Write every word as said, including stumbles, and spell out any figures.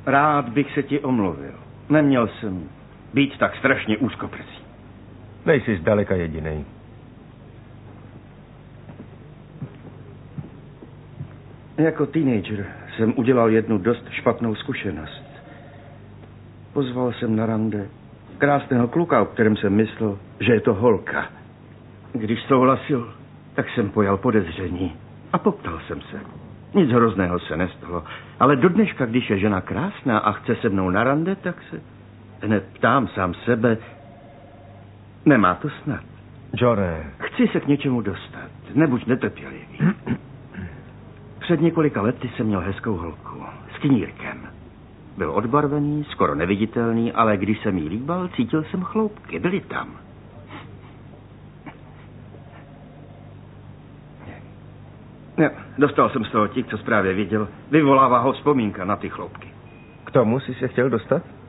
Rád bych se ti omluvil. Neměl jsem být tak strašně úzkoprsý. Nejsi zdaleka jedinej. Jako teenager jsem udělal jednu dost špatnou zkušenost. Pozval jsem na rande krásného kluka, o kterém jsem myslel, že je to holka. Když souhlasil, tak jsem pojal podezření a poptal jsem se. Nic hrozného se nestalo, ale do dneška, když je žena krásná a chce se mnou na rande, tak se hned ptám sám sebe, nemá to snad. Johnny. Chci se k něčemu dostat, nebuď netrpělivý. Před několika lety jsem měl hezkou holku s knírkem. Byl odbarvený, skoro neviditelný, ale když jsem jí líbal, cítil jsem chloupky, byly tam. Ne, dostal jsem z toho tik, co zprávě viděl. Vyvolává ho vzpomínka na ty chloupky. K tomu jsi se chtěl dostat?